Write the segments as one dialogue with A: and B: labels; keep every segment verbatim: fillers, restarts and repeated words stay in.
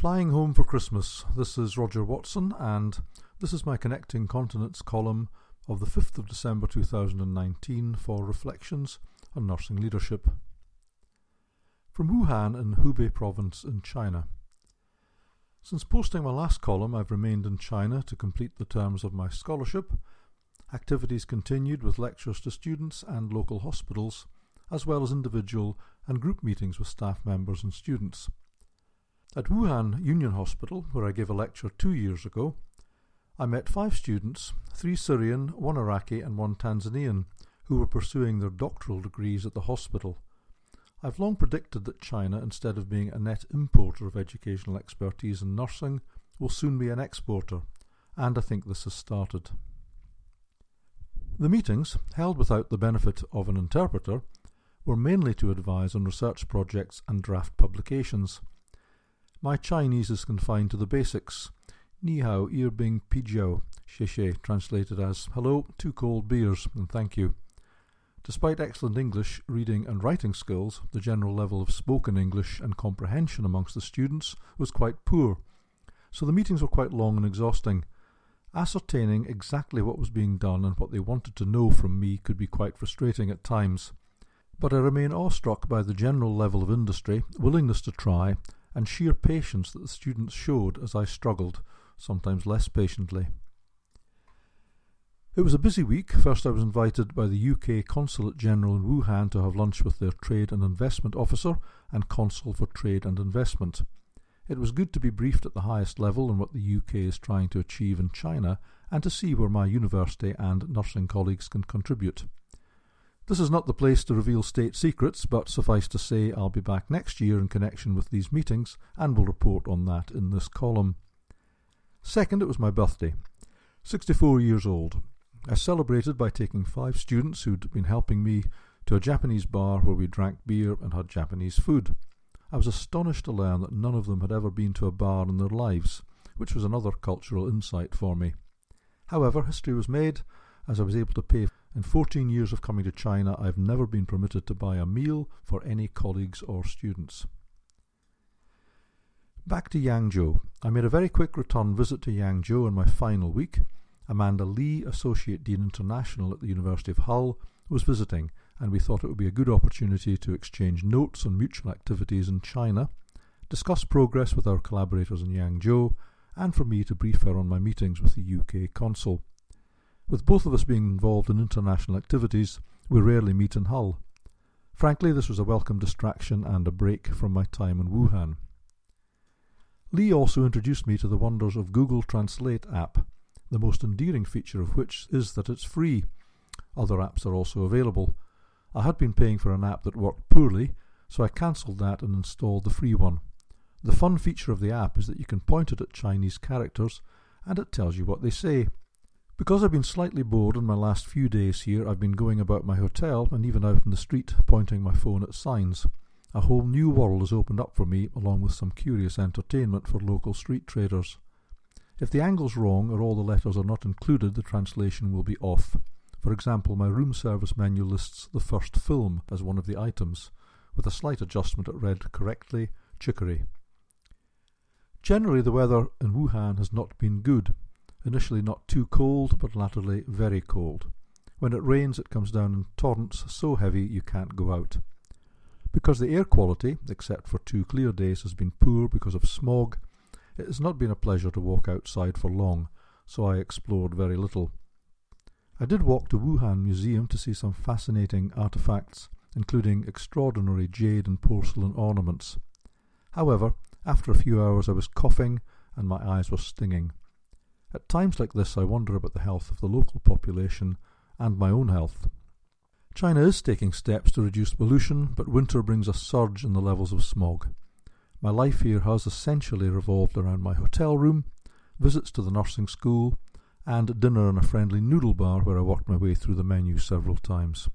A: Flying home for Christmas. This is Roger Watson, and this is my Connecting Continents column of the fifth of December two thousand nineteen for Reflections on Nursing Leadership. From Wuhan in Hubei province in China. Since posting my last column, I've remained in China to complete the terms of my scholarship. Activities continued with lectures to students and local hospitals, as well as individual and group meetings with staff members and students. At Wuhan Union Hospital, where I gave a lecture two years ago, I met five students, three Syrian, one Iraqi and one Tanzanian, who were pursuing their doctoral degrees at the hospital. I've long predicted that China, instead of being a net importer of educational expertise in nursing, will soon be an exporter, and I think this has started. The meetings, held without the benefit of an interpreter, were mainly to advise on research projects and draft publications. My Chinese is confined to the basics. Ni hao, ir bing pi jiao, xie xie, translated as hello, two cold beers, and thank you. Despite excellent English, reading and writing skills, the general level of spoken English and comprehension amongst the students was quite poor, so the meetings were quite long and exhausting. Ascertaining exactly what was being done and what they wanted to know from me could be quite frustrating at times. But I remain awestruck by the general level of industry, willingness to try, and sheer patience that the students showed as I struggled, sometimes less patiently. It was a busy week. First I was invited by the U K Consulate General in Wuhan to have lunch with their Trade and Investment Officer and Consul for Trade and Investment. It was good to be briefed at the highest level on what the U K is trying to achieve in China and to see where my university and nursing colleagues can contribute. This is not the place to reveal state secrets, but suffice to say I'll be back next year in connection with these meetings and will report on that in this column. Second, it was my birthday. sixty-four years old. I celebrated by taking five students who'd been helping me to a Japanese bar where we drank beer and had Japanese food. I was astonished to learn that none of them had ever been to a bar in their lives, which was another cultural insight for me. However, history was made, as I was able to pay. In fourteen years of coming to China, I've never been permitted to buy a meal for any colleagues or students. Back to Yangzhou. I made a very quick return visit to Yangzhou in my final week. Amanda Lee, Associate Dean International at the University of Hull, was visiting, and we thought it would be a good opportunity to exchange notes on mutual activities in China, discuss progress with our collaborators in Yangzhou, and for me to brief her on my meetings with the U K Consul. With both of us being involved in international activities, we rarely meet in Hull. Frankly, this was a welcome distraction and a break from my time in Wuhan. Lee also introduced me to the wonders of Google Translate app, the most endearing feature of which is that it's free. Other apps are also available. I had been paying for an app that worked poorly, so I cancelled that and installed the free one. The fun feature of the app is that you can point it at Chinese characters and it tells you what they say. Because I've been slightly bored in my last few days here, I've been going about my hotel and even out in the street pointing my phone at signs. A whole new world has opened up for me, along with some curious entertainment for local street traders. If the angle's wrong or all the letters are not included, the translation will be off. For example, my room service menu lists the first film as one of the items. With a slight adjustment it read correctly, chicory. Generally the weather in Wuhan has not been good. Initially not too cold, but latterly very cold. When it rains it comes down in torrents so heavy you can't go out. Because the air quality, except for two clear days, has been poor because of smog, it has not been a pleasure to walk outside for long, so I explored very little. I did walk to Wuhan Museum to see some fascinating artefacts, including extraordinary jade and porcelain ornaments. However, after a few hours I was coughing and my eyes were stinging. At times like this I wonder about the health of the local population and my own health. China is taking steps to reduce pollution, but winter brings a surge in the levels of smog. My life here has essentially revolved around my hotel room, visits to the nursing school, and dinner in a friendly noodle bar where I worked my way through the menu several times.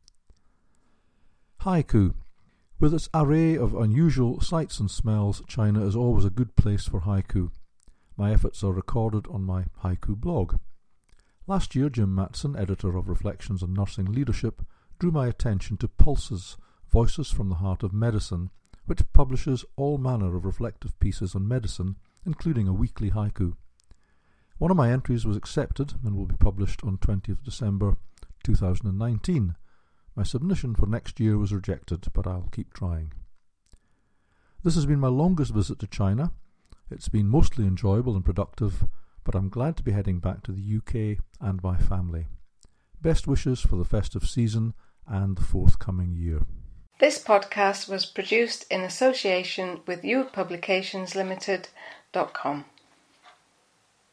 A: Haiku. With its array of unusual sights and smells, China is always a good place for haiku. My efforts are recorded on my haiku blog. Last year, Jim Matson, editor of Reflections on Nursing Leadership, drew my attention to Pulses, Voices from the Heart of Medicine, which publishes all manner of reflective pieces on medicine, including a weekly haiku. One of my entries was accepted and will be published on twentieth of December two thousand nineteen. My submission for next year was rejected, but I'll keep trying. This has been my longest visit to China. It's been mostly enjoyable and productive, but I'm glad to be heading back to the U K and my family. Best wishes for the festive season and the forthcoming year.
B: This podcast was produced in association with You Publications Limited dot com.